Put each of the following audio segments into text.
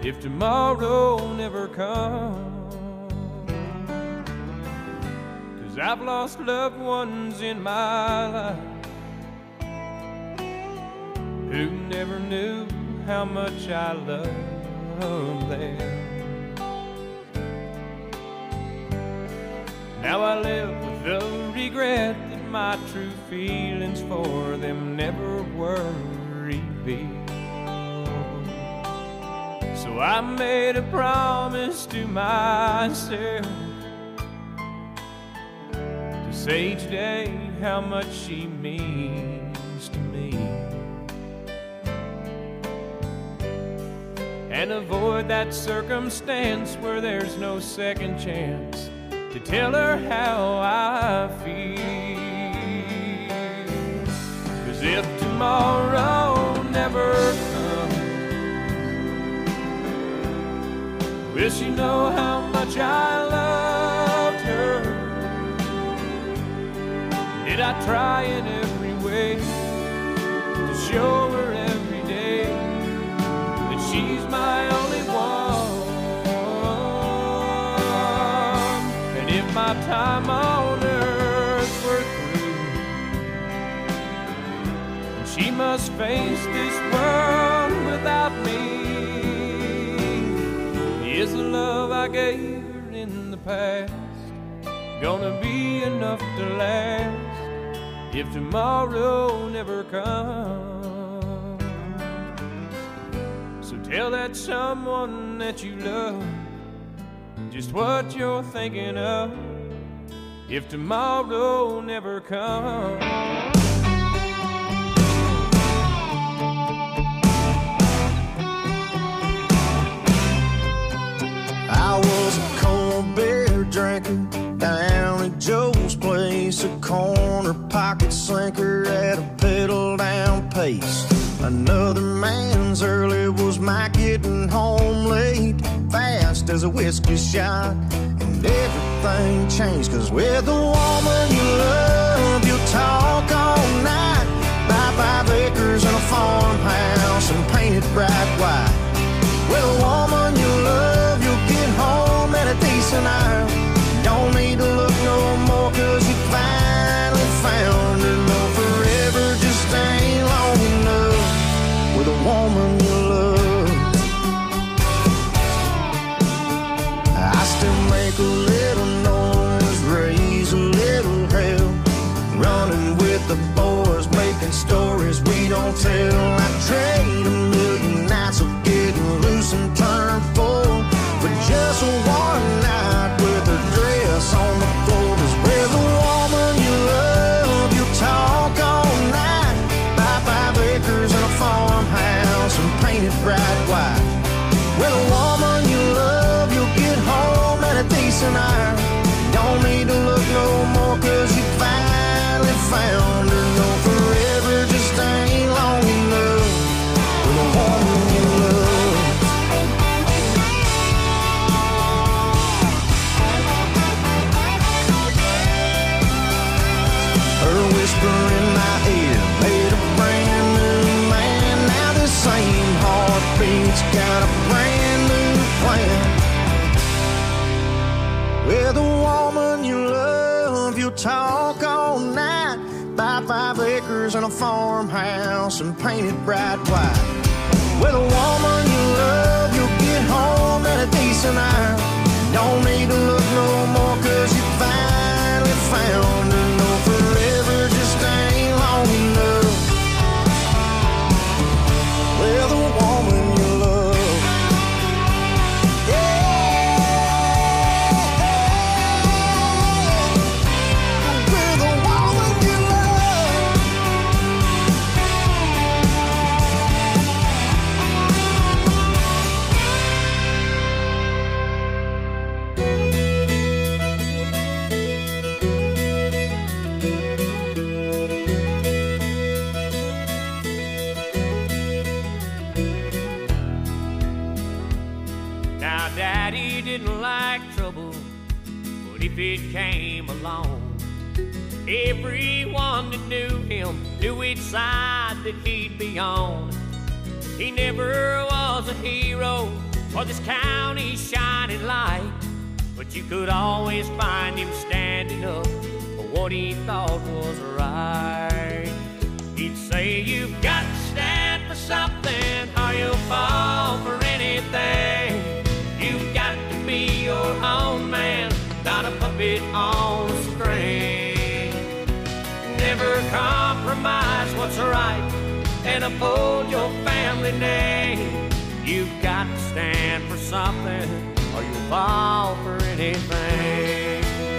if tomorrow never comes. 'Cause I've lost loved ones in my life who never knew how much I loved them. Now I live with the regret that my true feelings for them never were revealed. So I made a promise to myself to say each day how much she means to me, and avoid that circumstance where there's no second chance to tell her how I feel. 'Cause if tomorrow never comes, will she know how much I loved her? Did I try in every way to show her every day that she's my only one? And if my time on earth were through, and she must face this world without me, is the love I gave her in the past gonna be enough to last if tomorrow never comes? So tell that someone that you love just what you're thinking of if tomorrow never comes. I was a cold beer drinker down at Joe's place, a corner pocket slinker at a pedal down pace. Another man's early was my getting home late, fast as a whiskey shot, and everything changed. 'Cause with the woman you love, you'll talk all night, buy 5 acres and a farmhouse and paint it bright white. With a woman you love, you'll get home at a decent hour. Don't need to look no more 'cause you finally found her. No, forever just ain't long enough with a woman you love. I still make a little noise, raise a little hell, running with the boys, making stories we don't tell. I trade a million nights of getting loose and turn full for just one night with her dress on the floor. 'Cause with a woman you love, you'll talk all night, buy 5 acres and a farmhouse and paint it bright white. With a woman you love, you'll get home at a decent hour. Don't need to look no more 'cause you finally found her. No, forever just ain't long enough with a woman you love. Her whisper in my ear made a brand new man. Now the same heartbeat's got a brand new plan. With a woman you love, you'll talk all night, buy 5 acres and a farmhouse and paint it bright white. With a woman you love, you'll get home at a decent hour. Don't need to look no more 'cause you finally found her. No, forever just ain't long enough with a woman you love. With a woman you love. Now Daddy didn't like trouble, but if it came along, everyone that knew him knew which side that he'd be on. He never was a hero, for this county's shining light, but you could always find him standing up for what he thought was right. He'd say, you've got to stand for something or you'll fall for anything. You've got to be your own man, not a puppet on a string. Never compromise what's right and uphold your family name. You've got to stand for something or you'll fall for anything.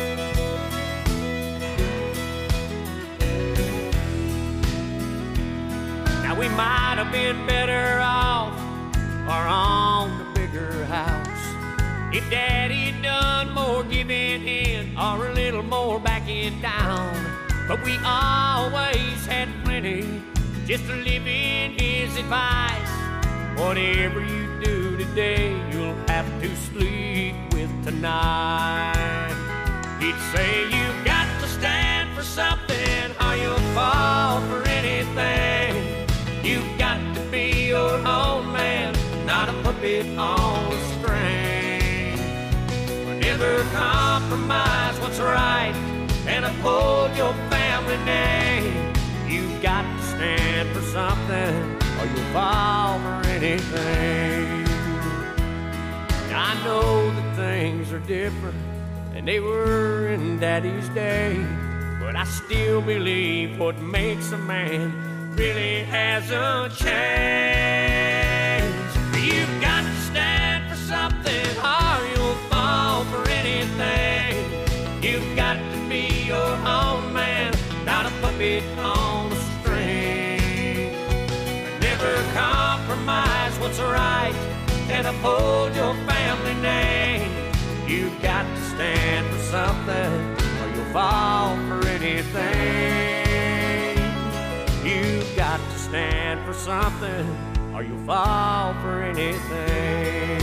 Now we might have been better off or on the bigger house if Daddy done more giving in or a little more backing down. But we always had plenty just to live in his advice. Whatever you do today, you'll have to sleep with tonight. He'd say, you've got to stand for something or you'll fall for anything. You've got to be your own man, not a puppet on a string. Never compromise what's right and uphold your family name. You've got to stand for something or you'll fall for anything. I know that things are different than they were in Daddy's day, but I still believe what makes a man really hasn't changed. You've got to stand for something or you'll fall for anything. You've got to be your own man, not a puppet on a string. Never compromise what's right and uphold your family name. You've got to stand for something or you'll fall for anything. You've got to stand for something or you'll fall for anything.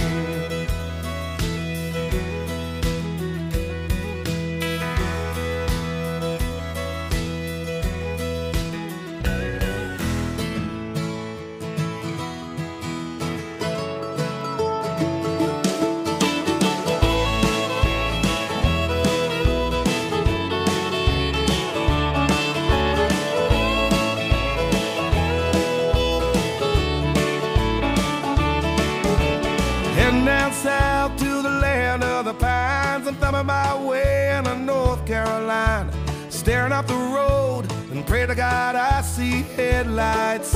Down south to the land of the pines, I'm thumbing my way into North Carolina, staring up the road and pray to God I see headlights.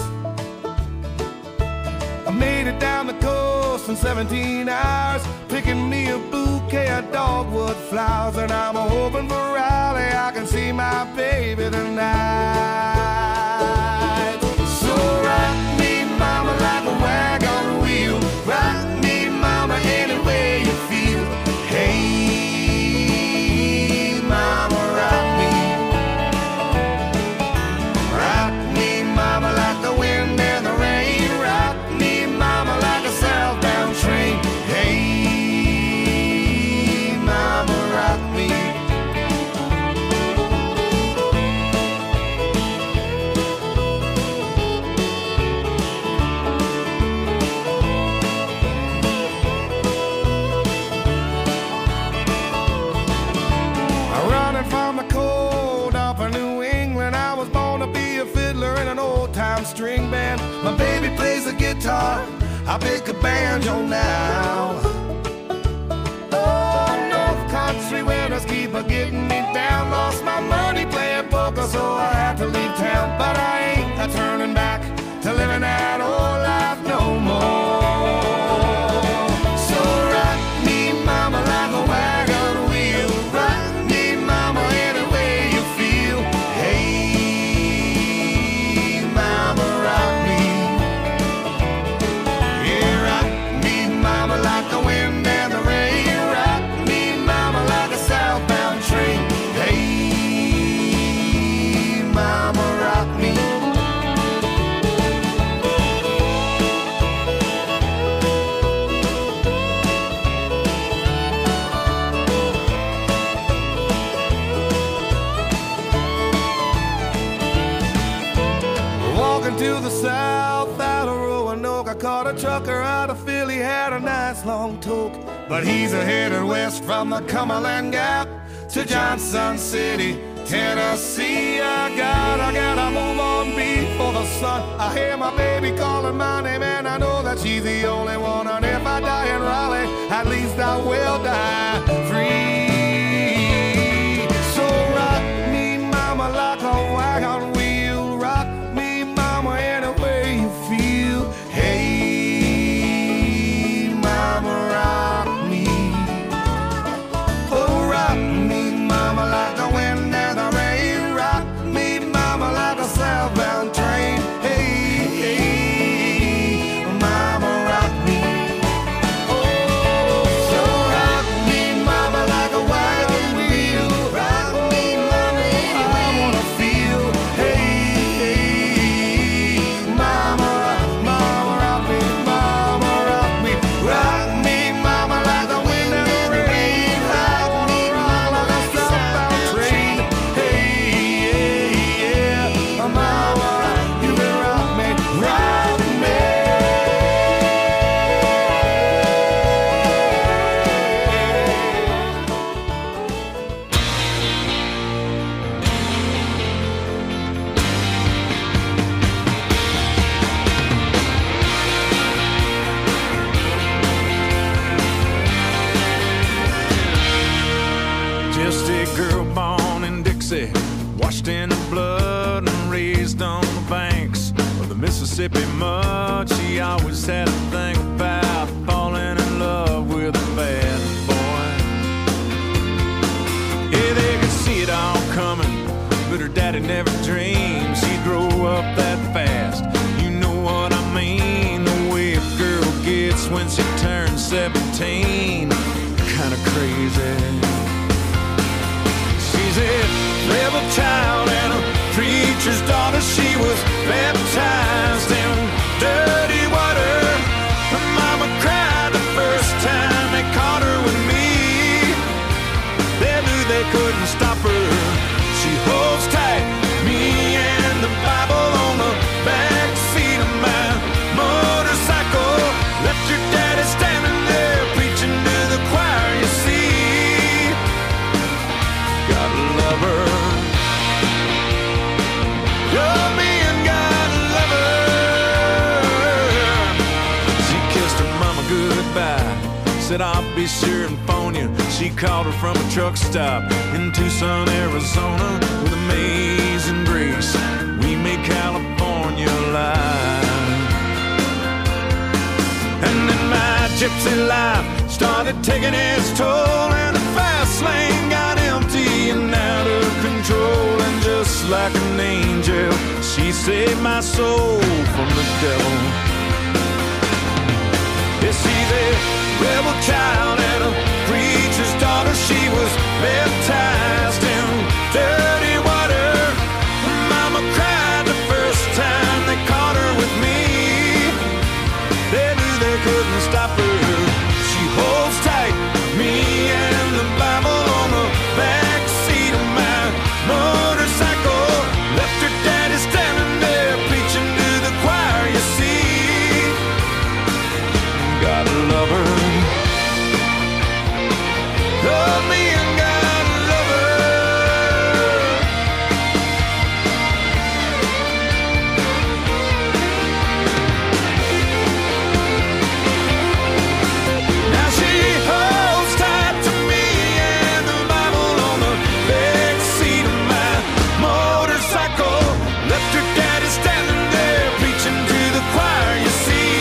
I made it down the coast in 17 hours, picking me a bouquet of dogwood flowers, and I'm hoping for Raleigh I can see my baby tonight. So rock me, mama, like a wagon wheel. Rock me, mama, any way you feel. Hey, mama, rock me. Rock me, mama, like the wind and the rain. Rock me, mama, like a southbound train. Hey, mama, rock me. String band, my baby plays the guitar, I pick a banjo now. Oh, North Country winters keep a getting me down. Lost my money playing poker, so I had to leave town. But I ain't a turning back to living that old life no more. So rock me, mama, like a wagon wheel. Rock me, mama, any way you feel. Hey, like the wind and the rain. Rock me, mama, like a southbound train. Hey, mama, rock me. Walking to the south out of Roanoke, I caught a trucker out of Knoxville, he had a nice long talk. But he's headed west from the Cumberland Gap to Johnson City, Tennessee. I gotta move on before the sun. I hear my baby calling my name, and I know that she's the only one. And if I die in Raleigh, at least I will die free. So rock me, mama, like a wagon wheel. Rock me, mama, any way you feel. Hey, mama, rock me. Oh, rock me, mama, like the wind and the rain. Rock me, mama, like a southbound train. Hey, hey, mama, rock me. Oh, so rock me, mama, like a wagon wheel. Rock me, mama, I wanna feel. Hey, hey, mama, rock me, mama, rock me. Rock me, mama, like the wind and the rain. I wanna rock like a southbound train. Hey, yeah, mama, you can rock me, rock me. Just a girl born in Dixie, washed in the blood and raised on the banks of the Mississippi mud. She always had a thing about falling in love with a bad boy. Yeah, they could see it all coming, but her daddy never dreamed she'd grow up that fast. You know what I mean, the way a girl gets when she turns 17. Kinda crazy. She's a rebel child and a preacher's daughter. She was baptized in dirty water. Her mama cried the first time they caught her with me. They knew they couldn't stop her. She holds tight, me and the Bible on the back seat of my motorcycle. Left your daddy standing there preaching to the choir, you see. Gotta love her. Love me and gotta love her. She kissed her mama goodbye, said I'll be sure and phone you. She called her from a truck stop in Tucson, Arizona. With amazing grace, we made California alive. And then my gypsy life started taking its toll, and the fast lane got empty and out of control. And just like an angel, she saved my soul from the devil. Yeah, she's a rebel child and a preacher's daughter. She was baptized in dirty water. Her mama cried the first time they caught her with me. They knew they couldn't stop her. She holds tight, me and the Bible on the back seat of my motorcycle. Left her daddy standing there preaching to the choir, you see. Gotta love her. Love me and gotta love her. Now she holds tight to me and the Bible on the back seat of my motorcycle. Left her daddy standing there preaching to the choir, you see.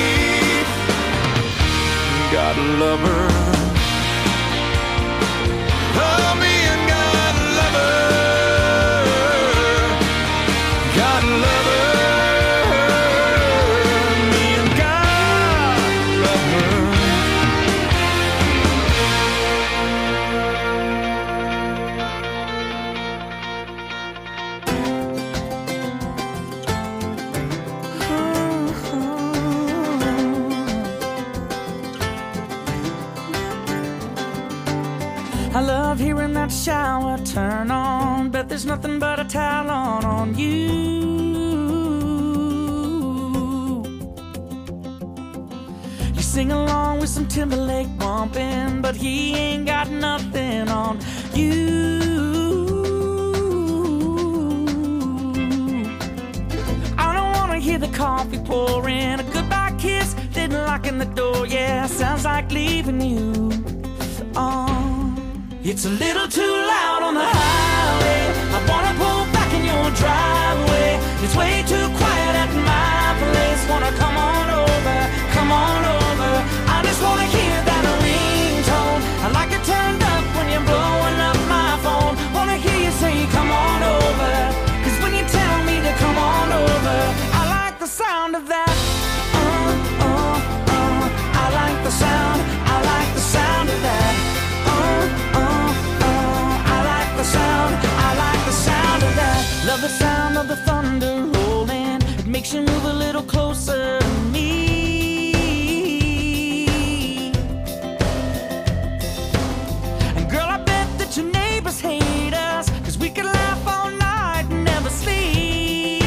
Gotta love her. Love me and gotta love her. Gotta love her. Me and gotta love her. I love hearing that shower turn on. Bet there's nothing but a towel on you. You sing along with some Timberlake bumping, but he ain't got nothing on you. I don't wanna hear the coffee pouring, a goodbye kiss, then locking the door. Yeah, sounds like leaving you. It's a little too loud on the highway. I wanna pull back in your driveway. It's way too quiet at my place. Wanna come on over, come on over. I just wanna hear that ringtone. I like it turned up when you're blowing up my phone. Wanna hear you say come on over, 'cause when you tell me to come on over, I like the sound of that. I like the sound, I like the sound of that. I like the sound, I like the sound of that. Love the sound of the thunder rolling. It makes you move a little closer to me. And girl, I bet that your neighbors hate us, 'cause we could laugh all night and never sleep.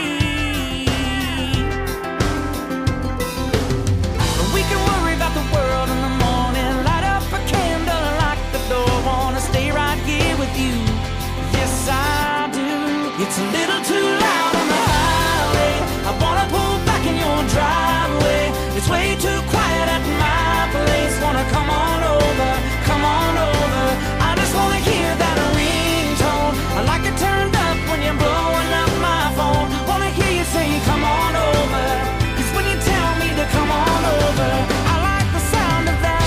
We can worry about the world in the morning, light up a candle, lock the door. Wanna stay right here with you, yes I do. It's a little too loud on the highway. I wanna pull back in your driveway. It's way too quiet at my place. Wanna come on over, come on over. I just wanna hear that ringtone. I like it turned up when you're blowing up my phone. Wanna hear you say come on over, 'cause when you tell me to come on over, I like the sound of that.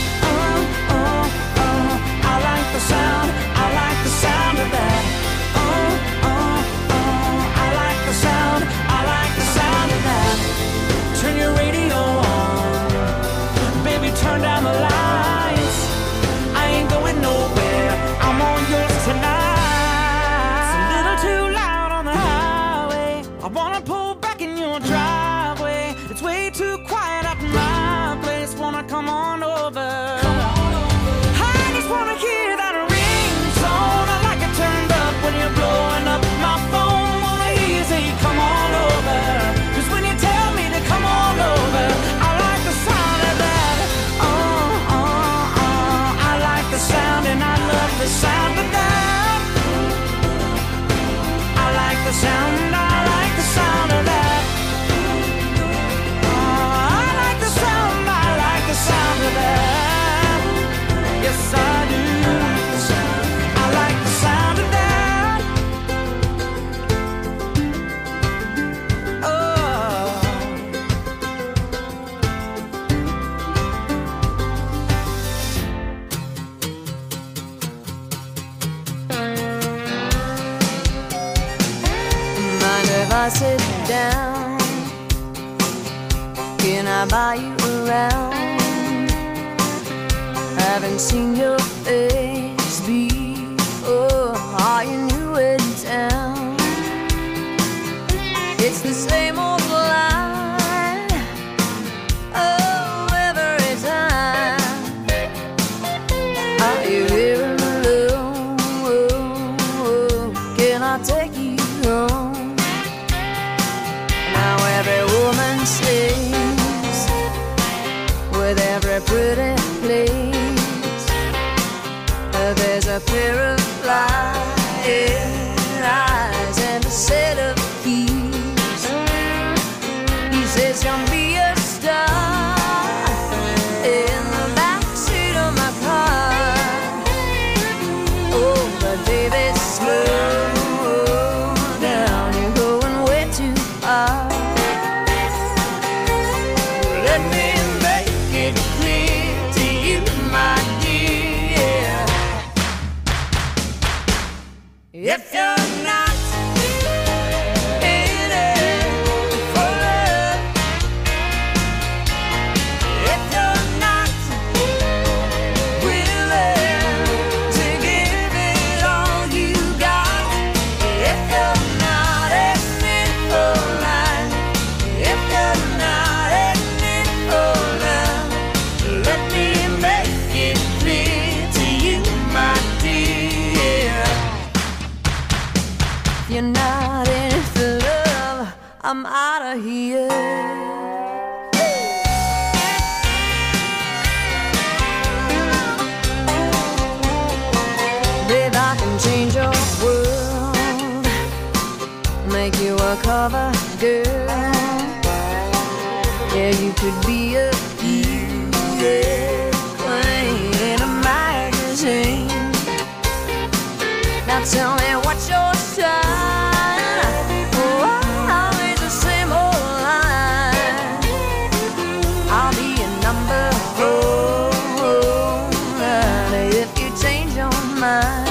I like the sound, I like the sound of that. I like the sound, I like the sound of that. Turn your radio on, baby, turn down the lights. I ain't going nowhere, I'm on yours tonight. It's a little too loud on the highway. I wanna pull back in your driveway. It's way too quiet at my place. Wanna come on over. I just wanna hear that ringtone. I like it turned up when you're blowing up my phone. Wanna hear you say come on over, 'cause when you tell me to come on over, I like the sound of that. I like the sound and I love the sound of that. I like the sound and I like the sound of that. I like the sound, I like the sound of that. Yes I do. I like the sound of that. Mind if I sit down? Can I buy you around? Haven't seen your face before. Are you new in town? It's the same old line, oh, every time. Are you here alone? Can I take you home? Now every woman sings with every pretty place. There's a pair of flying eyes and a set of keys. He says you'll be a star in the backseat of my car. Oh, but baby, slow down, you're going way too far. Let me make it clear to you, my dear. If you're not in it for love, if you're not willing to give it all you got, if you're not in it for life, if you're not in it for love, let me make it clear to you, my dear. If you're not in it for love, I'm out of here. cover girl. Yeah, you could be a queen in a magazine. Now tell me what's your sign? Oh, always the same old line. I'll be a number 4 if you change your mind.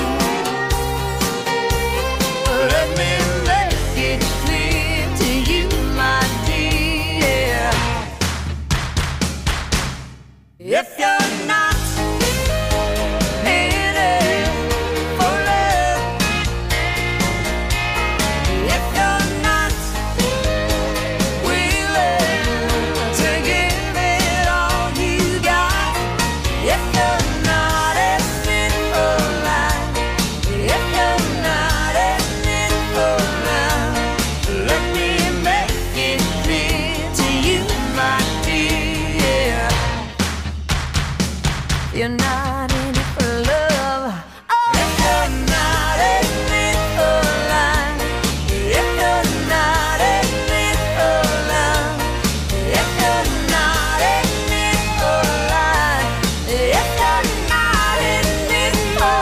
Let me make it clear to you, my dear. If you're not in it for love, if you're not willing to give it all you got, if you're not in it for life, if you're not in it for love, let me make it clear to you, my dear. You're not in it for love. Oh, if you're not in it for life, if you're not in it for love, if you're not in it for life, if you're not in it for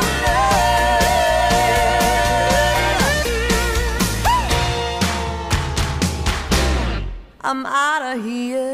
love, I'm out of here.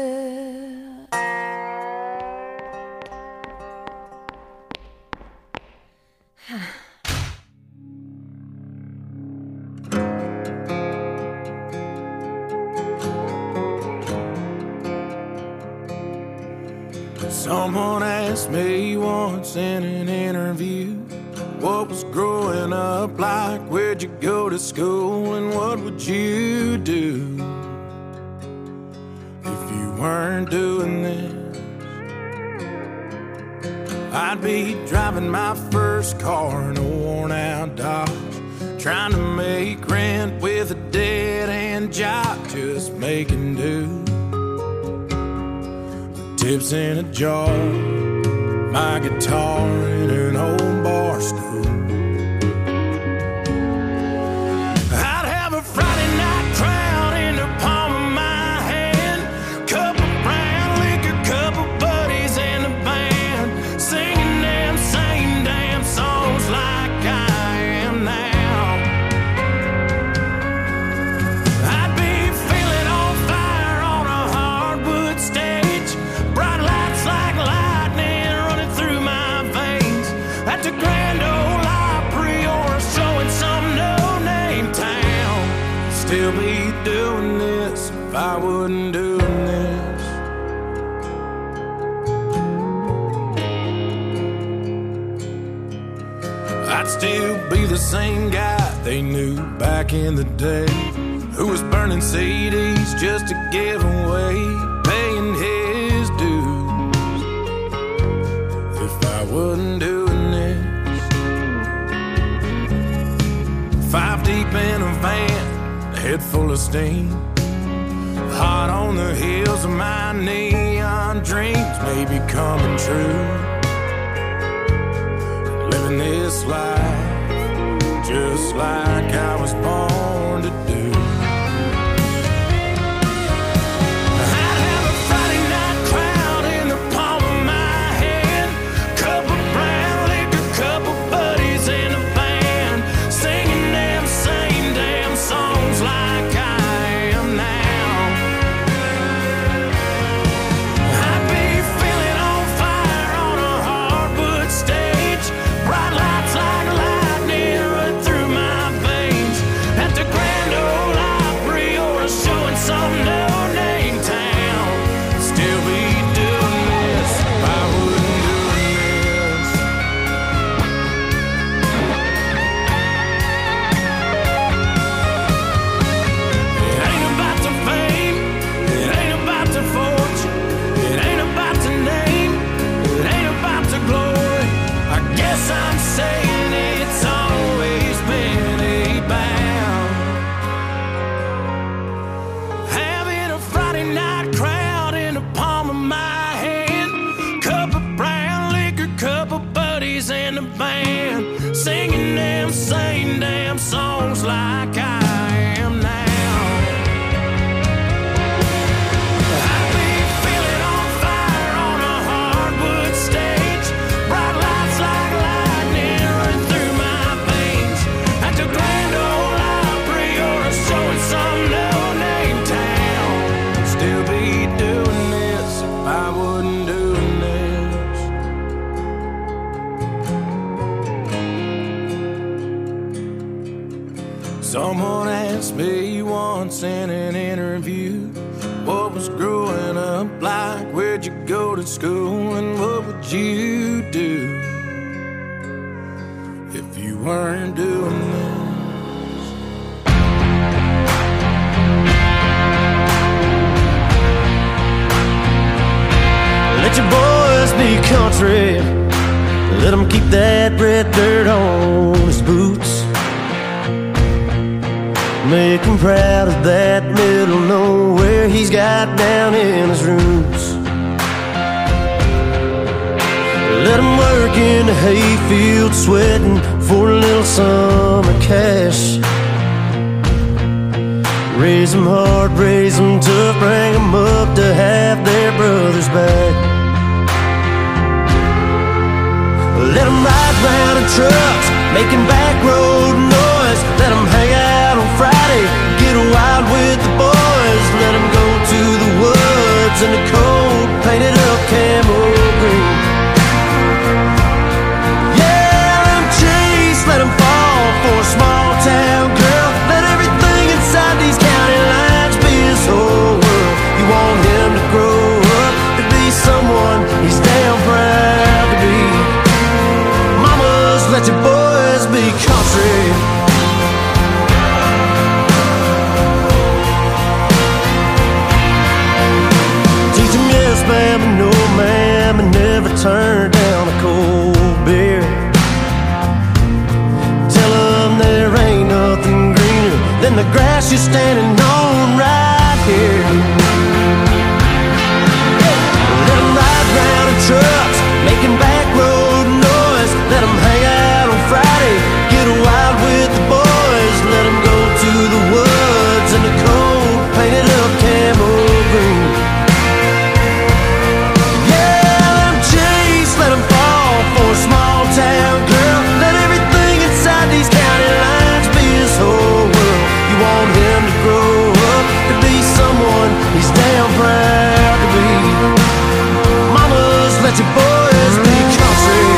Someone asked me once in an interview, what was growing up like, where'd you go to school, and what would you do if you weren't doing this? I'd be driving my first car in a worn out Dodge, trying to make rent with a dead-end job, just making do. Tips in a jar, my guitar in an old bar stool. I'd have a Friday night crowd in the palm of my hand, cup of brown liquor, couple buddies in the band, singing them same damn songs like I am now. I'd be feeling on fire on a hardwood stage, bright lights like lightning running through my veins, at the Grand Ole Opry or a show in some no-name town. Still be doing this if I wasn't doing this. I'd still be the same guy they knew back in the day, who was burning CDs just to give away, paying his dues. If I wasn't doing this, 5 deep in a van, head full of steam, hot on the heels of my neon dreams, maybe coming true. Living this life just like I was born to do. I'd have a Friday night crowd in the palm of my hand, cup of brown liquor, couple buddies in a band, singing them same damn songs like I am now. I'd be feeling on fire on a hardwood stage, bright lights like lightning run through my veins, at the Grand Ole Opry or a show in some no-name town. Still be doing this if I wasn't doing this. It ain't about the fame, it ain't about the fortune, it ain't about the name, it ain't about the glory. I guess I'm saying it's always been about having a Friday night crowd in the palm of my hand, cup of brown liquor, couple buddies in the band, singing them same damn songs like I am now. Someone asked me once in an interview, what was growing up like? Where'd you go to school? And what would you do if you weren't doing this? Let your boys be country. Let them keep that red dirt on his boots. Make him proud of that middle nowhere he's got down in his roots. Let him work in the hayfield, sweating for a little summer cash. Raise them hard, raise them tough, bring them up to have their brothers back. Let them ride round in trucks, making back road noise. Let them hang out on Friday, get wild with the boys. Let them go to the woods in the cold, painted up camo green. Yeah, let them chase, let them fall for a small town girl. Let everything inside these county lines be his whole world. You want him to grow up to be someone he's damn proud to be. Let your boys be country. Teach them yes, ma'am, and no, ma'am, and never turn down a cold beer. Tell them there ain't nothing greener than the grass you're standing on right here. Let them ride round in trucks, making back road noise. Let them hang out on Friday, get wild with the boys. Let them go to the woods in the cold, painted up camo green. Yeah, let them chase, let them fall for a small town girl. Let everything inside these county lines be his whole world. You want him to grow up to be someone he's damn proud to be. Mamas, let your boys be country.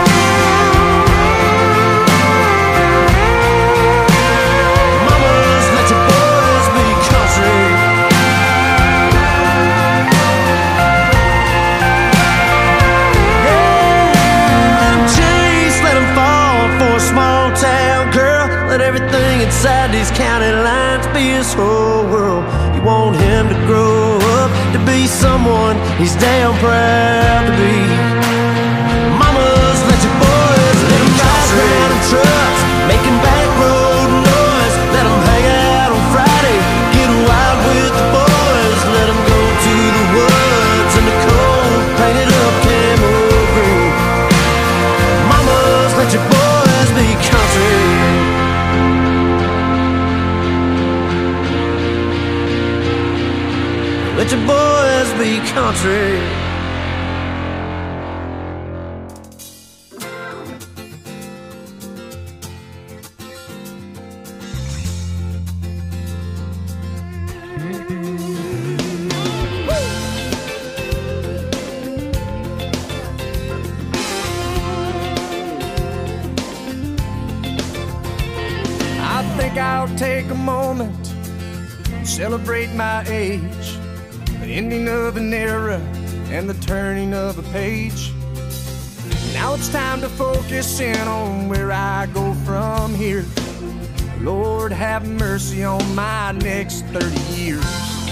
Everything inside these county lines be his whole world. You want him to grow up to be someone he's damn proud to be. Mamas, let your boys let him ride around in trucks, making back road noise. Let him hang out on Friday, get wild with the boys. Let him go to the woods in the cold, painted up camo green. Mamas, let your boys be country. Let your boys be country. I think I'll take a moment, celebrate my age, the ending of an era and the turning of a page. Now it's time to focus in on where I go from here. Lord, have mercy on my next 30 years.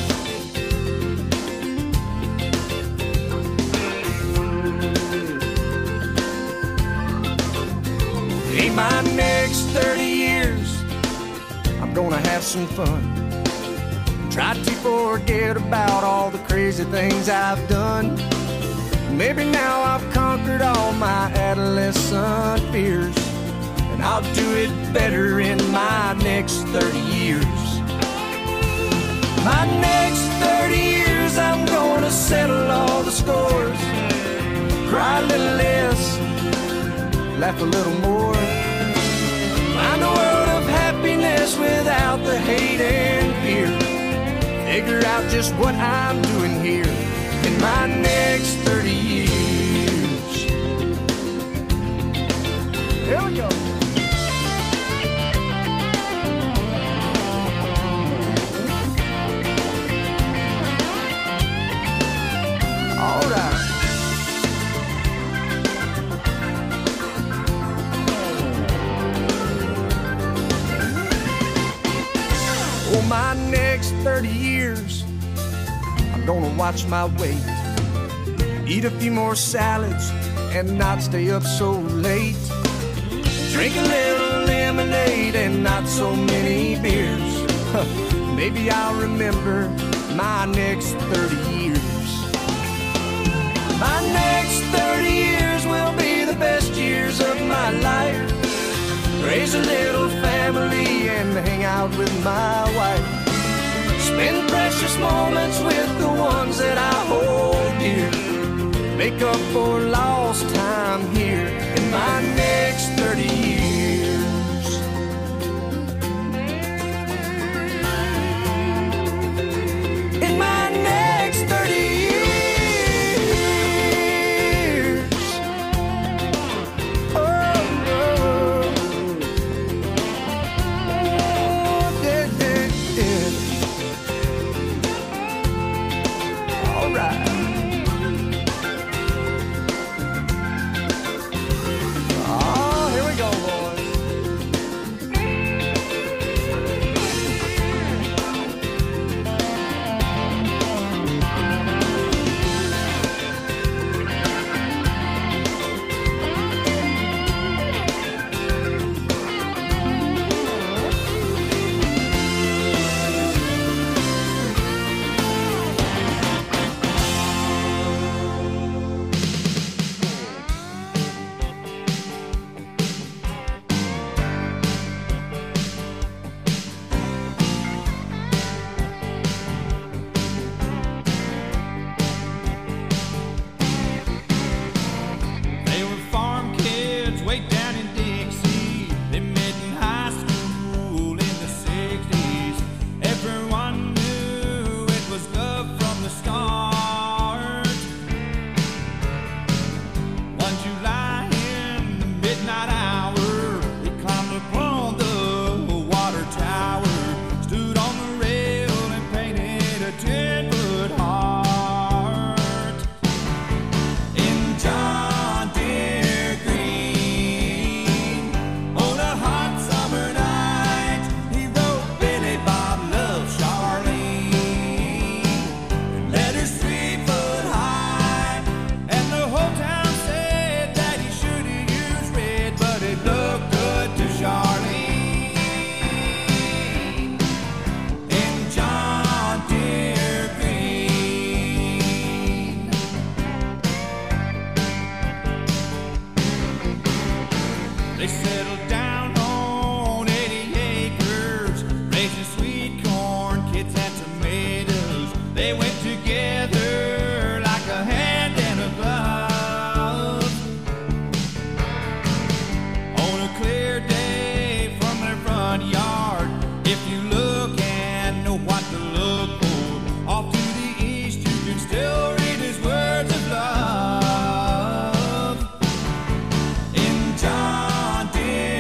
In my next 30 years, I'm gonna have some fun. Try to forget about all the crazy things I've done. Maybe now I've conquered all my adolescent fears, and I'll do it better in my next 30 years. My next 30 years, I'm gonna settle all the scores. Cry a little less, laugh a little more. Find a world of happiness without the hate and fear. Figure out just what I'm doing here in my next 30 years. Here we go. 30 years, I'm gonna watch my weight, eat a few more salads, and not stay up so late. Drink a little lemonade and not so many beers. Maybe I'll remember my next 30 years. My next 30 years will be the best years of my life. Raise a little family and hang out with my wife. Spend precious moments with the ones that I hold dear. Make up for lost time here in my next 30 years. In my next 30 years. Oh, oh, yeah, yeah, yeah. All right. They settled down on 80 acres, raising sweet corn, kids and tomatoes. They went together like a hand and a glove. On a clear day from their front yard, if you look and know what to look for, off to the east you can still read his words of love. In John Deere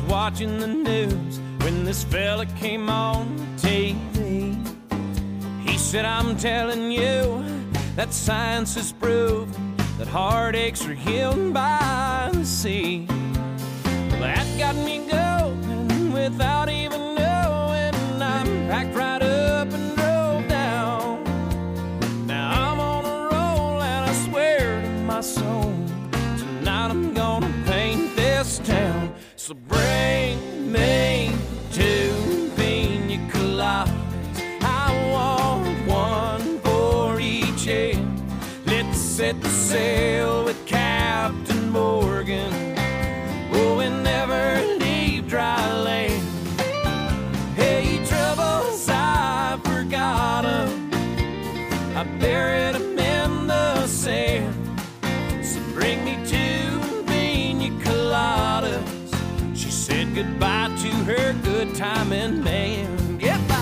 watching the news when this fella came on TV. He said, I'm telling you that science has proven that heartaches are healed by the sea. Well, that got me going without even knowing. I packed right up and drove down. Now I'm on a roll and I swear to my soul, tonight I'm gonna paint this town. So bring me two pina coladas. I want one for each head. Let's set the sail with Captain Morgan. Oh, and never leave dry land. Hey, troubles, I forgot 'em. I buried 'em in the sand. So bring me two pina coladas. She said goodbye to her good timing man. Goodbye.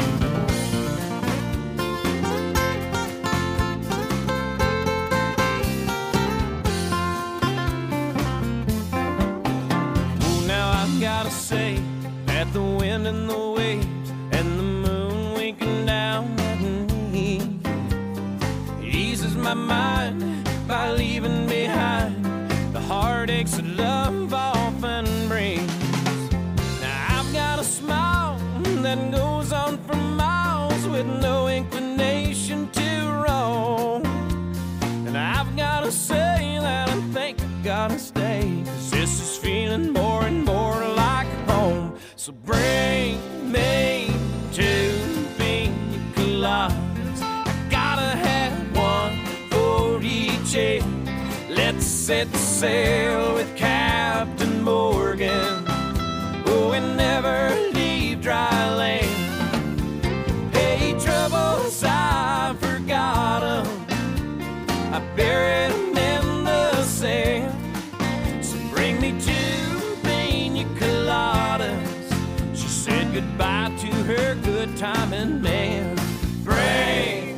Gotta say that the wind and the waves and the moon winking down at me eases my mind by leaving behind the heartaches that love often brings. Now I've got a smile that goes on for miles with no inclination to roam. And I've gotta say that I think I gotta stay, 'cause this is feeling more and more like home. So bring me two pina coladas. I gotta have one for each head. Let's set the sail with Captain Morgan. Oh, and never leave dry land. Hey, troubles, I forgot 'em. I buried 'em in the sand. So bring me two pina coladas. She said goodbye to her good timing man. Bring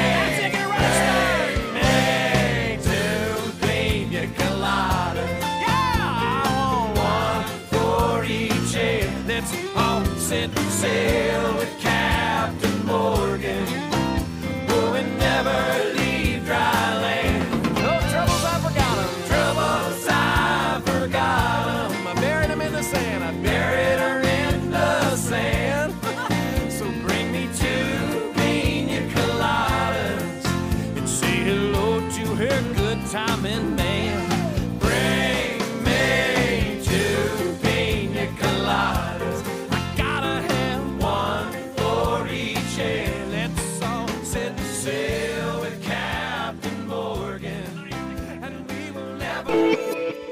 me two pina coladas. Yeah, I want one for each head. Let's all set sail with Captain Morgan. Oh, and never leave dry land. No troubles, I forgot 'em. Troubles, I forgot 'em. I buried 'em in the sand. I buried her in the sand. So bring me two pina coladas and say hello to her good timing man. Bring me two pina coladas. I gotta have one for each head. Let's all set sail with Captain Morgan, and we will never.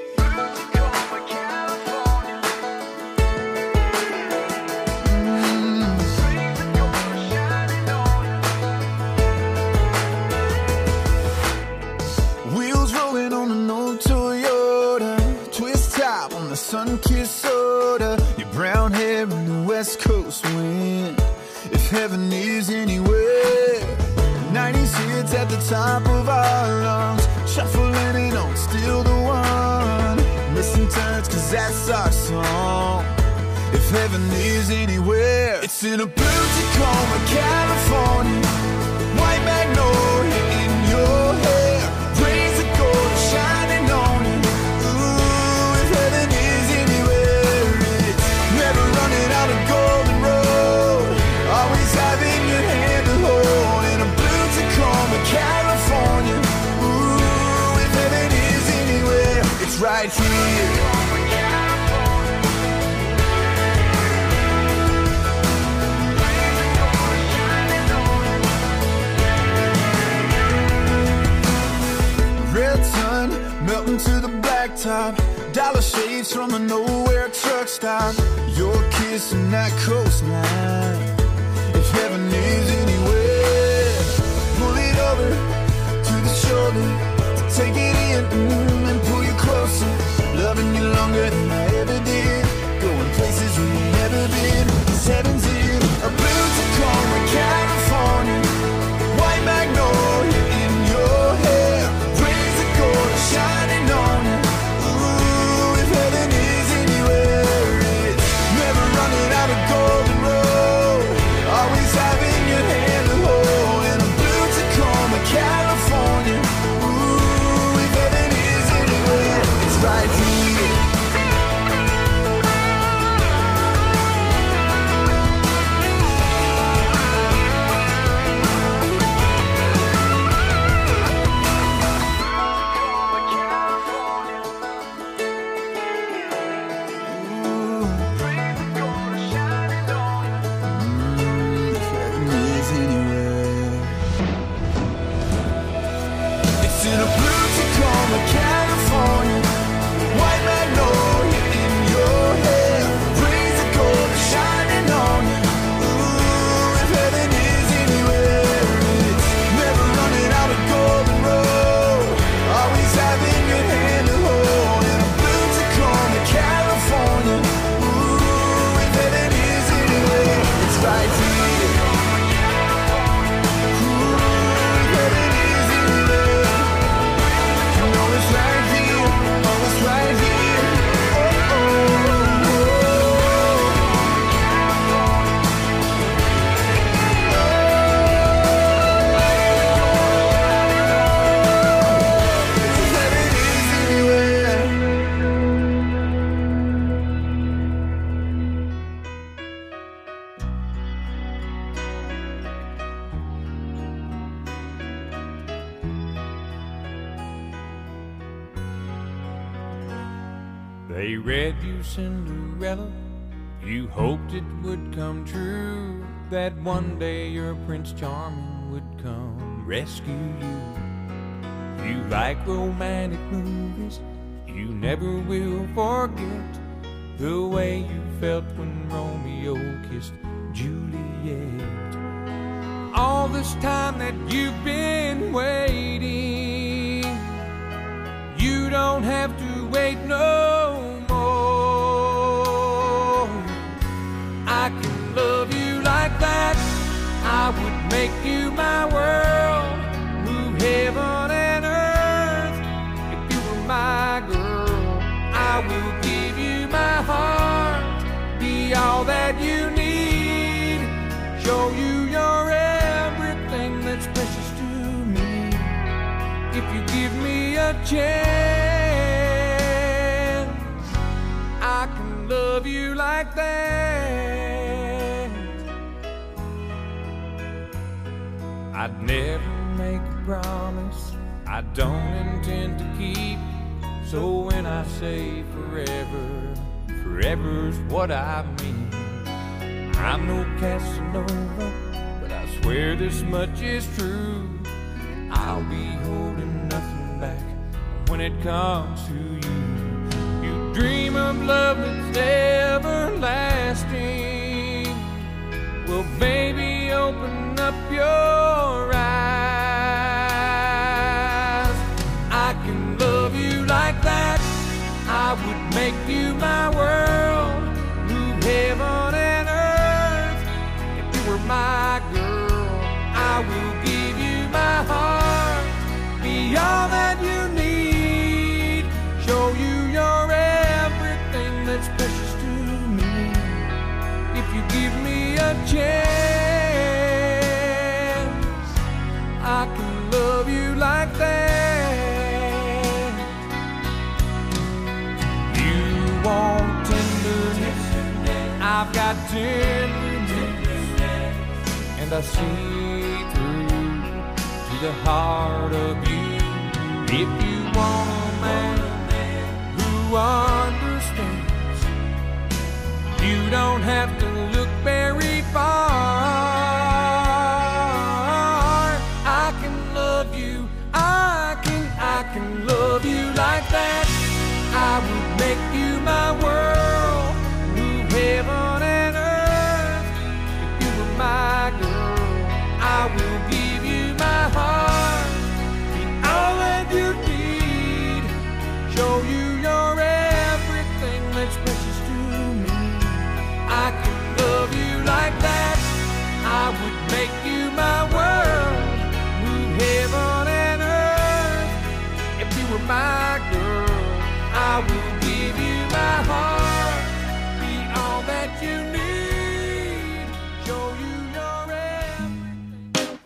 Wheels rolling on an old Toyota, twist top on the sun-kissed soda. Your brown hair in the West Coast wind. If heaven is anywhere, 90s hits at the top of our lungs, shuffling it on, still the one. Missing turns, 'cause that's our song. If heaven is anywhere, it's in a blue Tacoma, California. White magnolia in your hair, rays of gold shining on you. Ooh, if heaven is anywhere, it's never running out of golden road, always having your hand to hold. In a blue Tacoma, California. Ooh, if heaven is anywhere, it's right here. Red sun melting to the blacktop, dollar shades from a nowhere truck stop. Your kiss and that coastline. If heaven is anywhere, pull it over to the shoulder, take it in and pull you closer. Loving you longer than I ever did, going places we've never been. 'Cause heaven's in a blue Tacoma, California. White magnolia in your hair, rays of gold shining on you. Ooh, if heaven is anywhere, They read you Cinderella, you hoped it would come true, that one day your Prince Charming would come rescue you. You like romantic movies, you never will forget the way you felt when Romeo kissed Juliet. All this time that you've been waiting, you don't have to wait no more. I can love you like that, I would make you my world, move heaven and earth. If you were my girl, I will give you my heart, be all that you need, show you your everything that's precious to me. If you give me a chance, I can love you like that. I'd never make a promise I don't intend to keep, so when I say forever, forever's what I mean. I'm no Casanova, but I swear this much is true, I'll be holding nothing back when it comes to you. You dream of love that's everlasting, well baby open up your eyes. I can love you like that, I would make you my world, move heaven and earth. If you were my girl, I will give you my heart, be all that you need, show you your everything that's precious to me. If you give me a chance, I can love you like that. You want tenderness, I've got tenderness, and I see through to the heart of you. If you want a man who understands, you don't have to look very far. I can love you, I can love you like that. I would make you my world, move heaven and earth. If you were my girl, I will give you my heart, be all that you need, show you your everything that's precious to me. I can love you like that, I would make you my world, move heaven and earth. If you were my girl, I will give you my heart, be all that you need, show you your everything.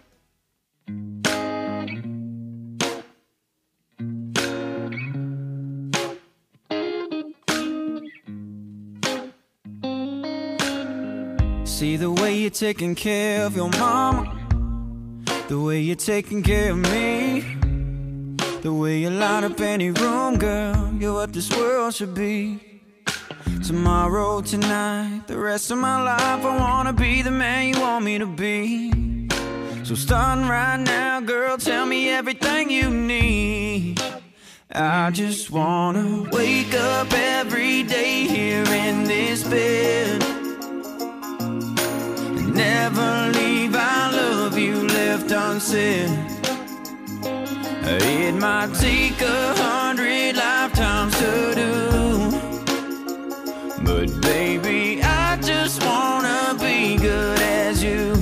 See the way you're taking care of your mama, the way you're taking care of me, the way you light up any room, girl, you're what this world should be. Tomorrow, tonight, the rest of my life, I wanna be the man you want me to be. So starting right now, girl, tell me everything you need. I just wanna wake up every day here in this bed, and never leave I love you left unsaid. It might take 100 lifetimes to do, but baby, I just wanna be good as you.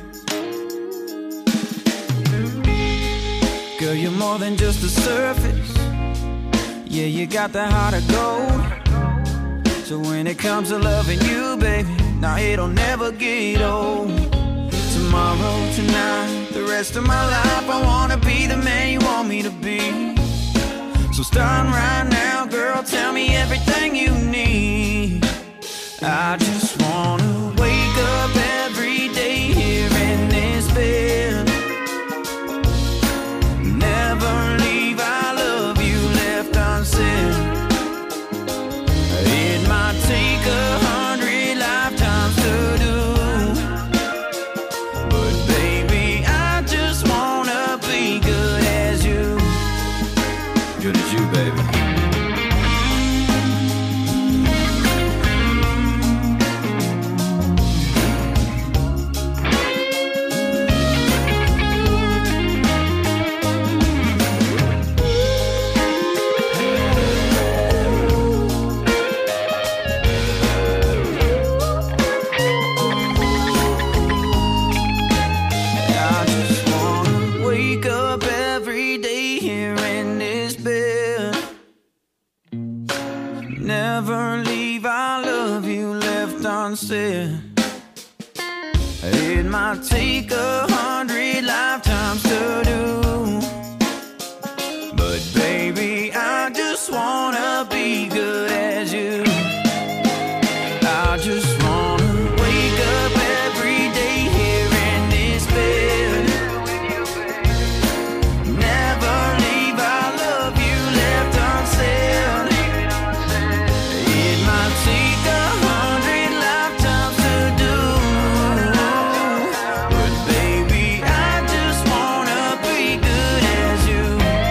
Girl, you're more than just the surface, yeah, you got the heart of gold. So when it comes to loving you, baby, now it'll never get old. Tomorrow, tonight, the rest of my life, I wanna be the man you want me to be. So starting right now, girl, tell me everything you need. I just wanna wake up every day here in this bed, never leave I love you left unsaid. It might take 100 lifetimes to do, but baby, I just wanna be good as you. I just wanna wake up every day here in this bed. Never leave, I love you left unsaid. It might take 100 lifetimes to do, but baby, I just wanna be good as you.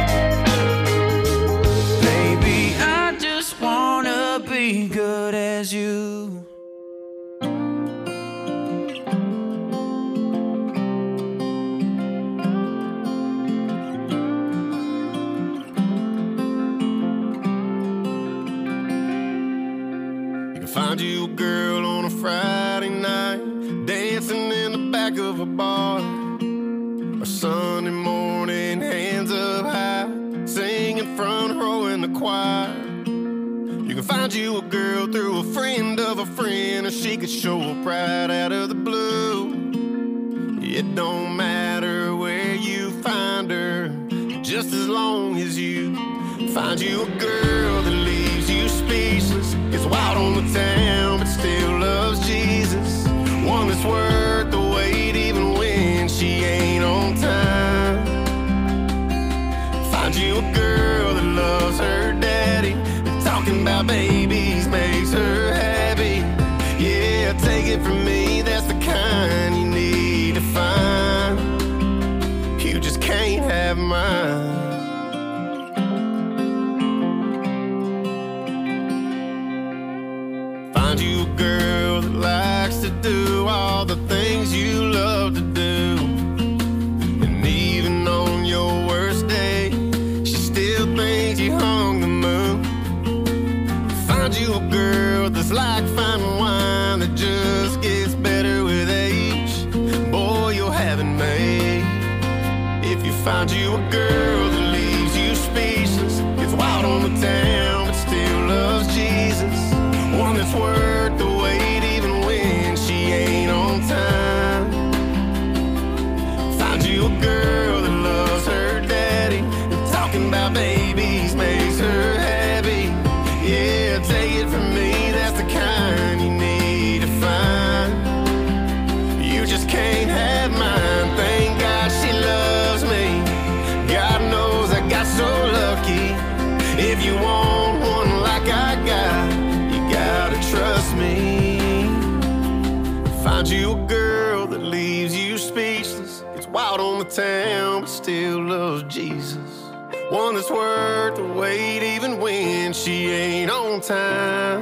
Baby, I just wanna be good as you. Find you a girl on a Friday night, dancing in the back of a bar, or Sunday morning, hands up high, singing front row in the choir. You can find you a girl through a friend of a friend, or she could show up right out of the blue. It don't matter where you find her, just as long as you find you a girl that leaves you speechless, gets wild on the town but still loves Jesus. One that's worth the wait even when she ain't on time. Find you a girl that loves her daddy, and talking about babies makes her happy. Yeah, take it from me, that's the kind you need to find. You just can't have mine. Find you a girl that likes to do all the things you love to do, and even on your worst day, she still thinks you hung the moon. Find you a girl that's like fine wine that just gets better with age. Boy, you'll have it made. If you find you a girl that leaves you speechless, gets wild on the town but still loves Jesus. One that's worth the wait even when she ain't on time. Find you a girl that loves her daddy, and talking about babies makes her happy. Yeah, take it from me, that's the kind you need to find. You just can't have mine. Thank God she loves me. God knows I got so lucky. If you want one like I got, gotta trust me. Find you a girl that leaves you speechless, gets wild on the town but still loves Jesus. One that's worth the wait even when she ain't on time.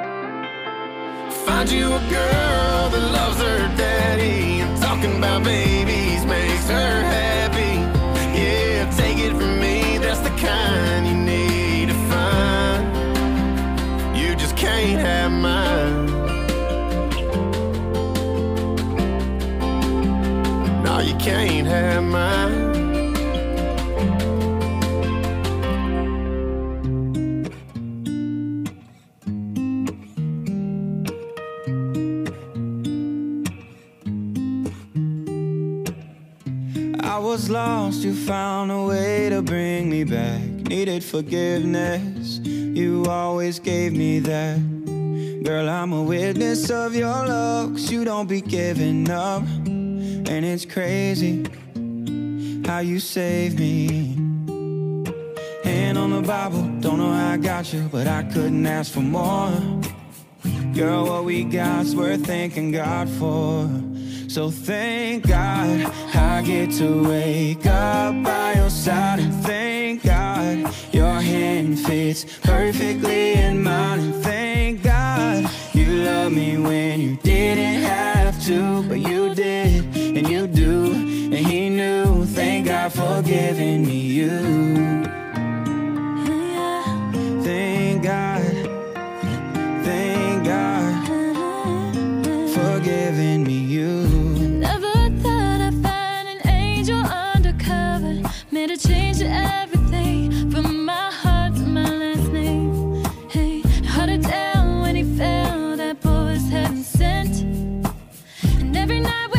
Find you a girl that loves her daddy, and talking about babies makes her happy. Yeah, take it from me, that's the kind you need to find. You just can't have mine. No, you can't have mine. I was lost, you found a way to bring me back. Needed forgiveness, you always gave me that. Girl, I'm a witness of your love, 'cause you don't be giving up. And it's crazy how you saved me. Hand on the Bible, don't know how I got you, but I couldn't ask for more. Girl, what we got's worth thanking God for. So thank God I get to wake up by your side, and thank God your hand fits perfectly in mine, and thank God you love me when you didn't have to, but you did, and you do, and he knew. Thank God for giving me you. Thank God for giving me you. Never thought I'd find an angel undercover, made a change to everything, from my heart to my last name. Hey, held it down when he fell, that boy was heaven sent. And every night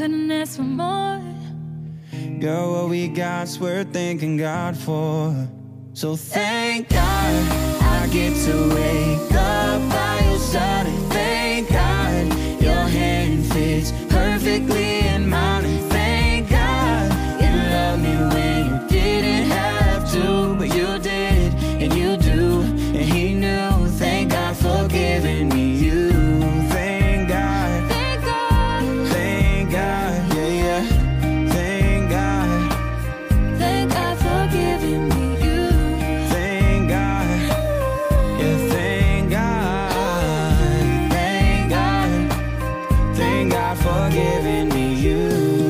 couldn't ask for more. Girl, what we got's worth thanking God for. So thank God I get to wake up by your side. And thank God your hand fits perfectly in mine. And thank God you loved me when you didn't have to, but you did and you do, and He knew. Thank God for giving me you. Thank God, Thank God, thank God, yeah, yeah. Thank God, thank God for giving me you. thank God, yeah, thank God, thank God, thank God for giving me you.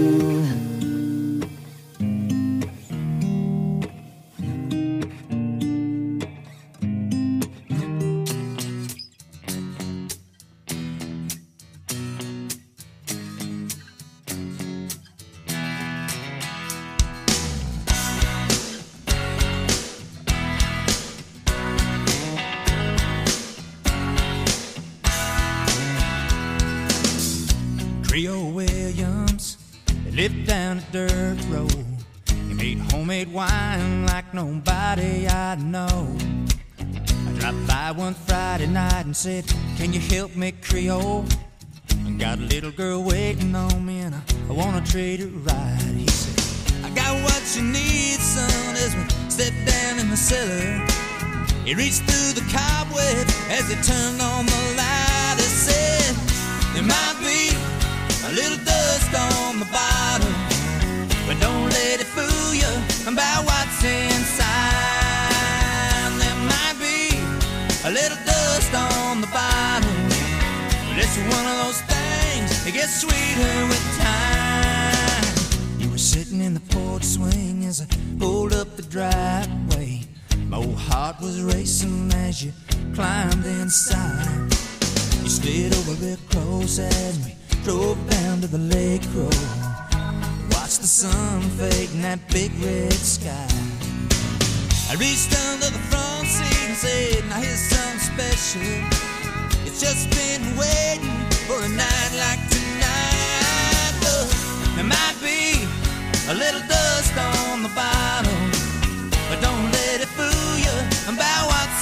Creole Williams, they lived down a dirt road. He made homemade wine like nobody I know. I dropped by one Friday night and said, can you help me, Creole? I got a little girl waiting on me and I wanna treat her right. He said, I got what you need, son, as we stepped down in the cellar. He reached through the cobweb as he turned on the light. He said, there might be a little dust on the bottom, but don't let it fool you about what's inside. There might be a little dust on the bottom, but it's one of those things that gets sweeter with time. You were sitting in the porch swing as I pulled up the driveway. My old heart was racing as you climbed inside. You slid over real close as we drove down to the lake road. Watched the sun fade in that big red sky. I reached under the front seat and said, now here's something special. It's just been waiting for a night like tonight. Look, there might be a little dust on the bottom, but don't let it fool you about what's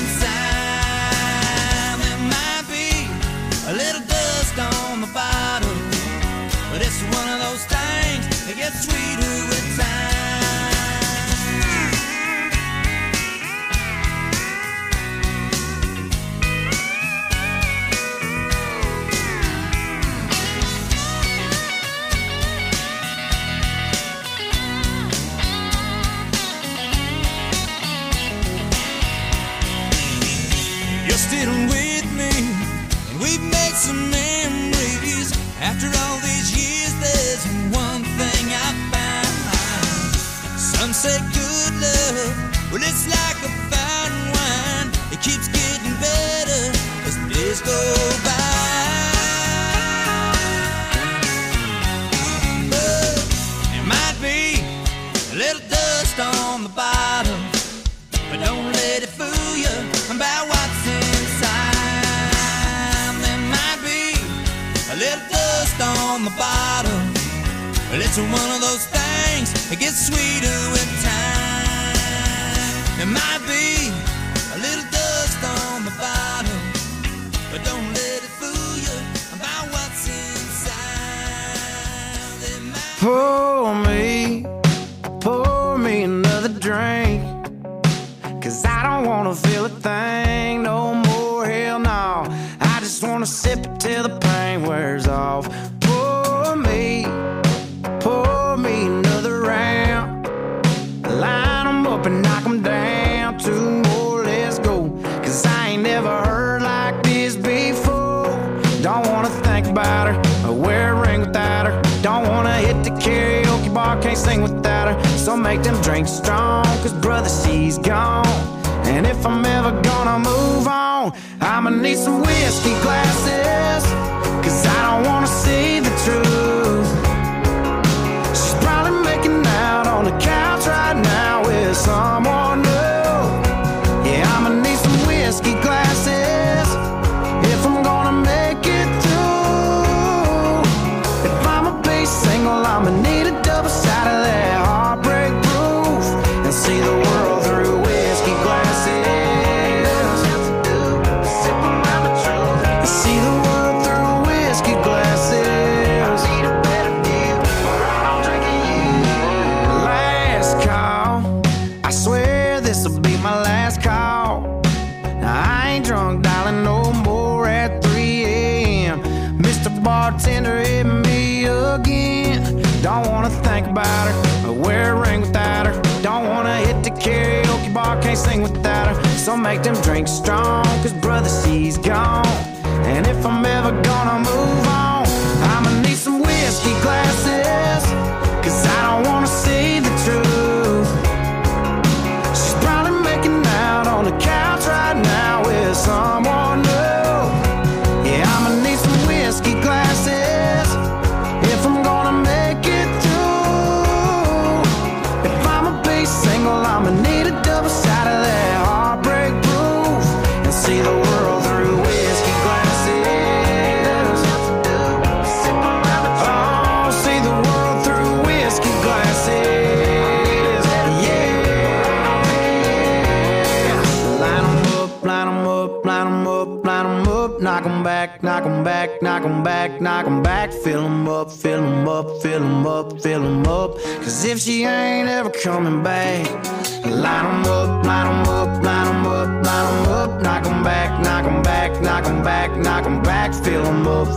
inside. There might be a little dust on the bottom, but it's one of those things that gets sweeter with time. You're still with me, and we've made some memories. After all these years, there's one thing I found. Some say good love, well, it's like a fine wine. It keeps getting better as the days go by. But there might be a little dust on the bottom, but don't let it fool you about what's inside. There might be a little dust on the bottom, but it's one of those things that gets sweeter with time. There might be a little dust on the bottom, but don't let it fool you about what's inside. There might Pour me another drink, 'cause I don't wanna feel a thing no more, hell no. I just wanna sip it till the pain wears off. Pour me another round. Line 'em up and knock 'em down. Two more, let's go, 'cause I ain't never heard like this before. Don't wanna think about her or wear a ring without her. Don't wanna hit the karaoke bar, can't sing without her. So make them drinks strong, 'cause brother, she's gone. And if I'm ever gonna move on, I'ma need some whiskey glasses, 'cause I don't wanna see the truth. She's probably making out on the couch right now with someone new. Yeah, I'ma need some whiskey glasses if I'm gonna make it through. If I'ma be ain't drunk, darling, no more at 3 a.m. Mr. Bartender, hit me again. Don't wanna think about her or wear a ring without her. Don't wanna hit the karaoke bar, can't sing without her. So make them drinks strong, cause brother, she's gone. And if I'm ever gonna move on, I'ma need some whiskey glasses, cause I don't wanna see the truth. She's probably making out on the couch right now with someone new. Yeah, I'ma need some whiskey glasses if I'm gonna make it through. If I'ma be single, I'ma need a double shot of that heartbreak proof and see the world through whiskey glasses. Oh, see the world through whiskey glasses. Yeah. Line 'em up, line 'em up, line 'em up, line 'em up. Knock 'em back, knock 'em back, knock 'em back, knock 'em back. Fill 'em up, fill 'em up, fill 'em up, fill 'em up. Cause if she ain't ever coming back, line 'em up, line 'em up, line 'em up, line 'em up. Knock 'em back, knock 'em back, knock 'em back, knock 'em back. Fill 'em up.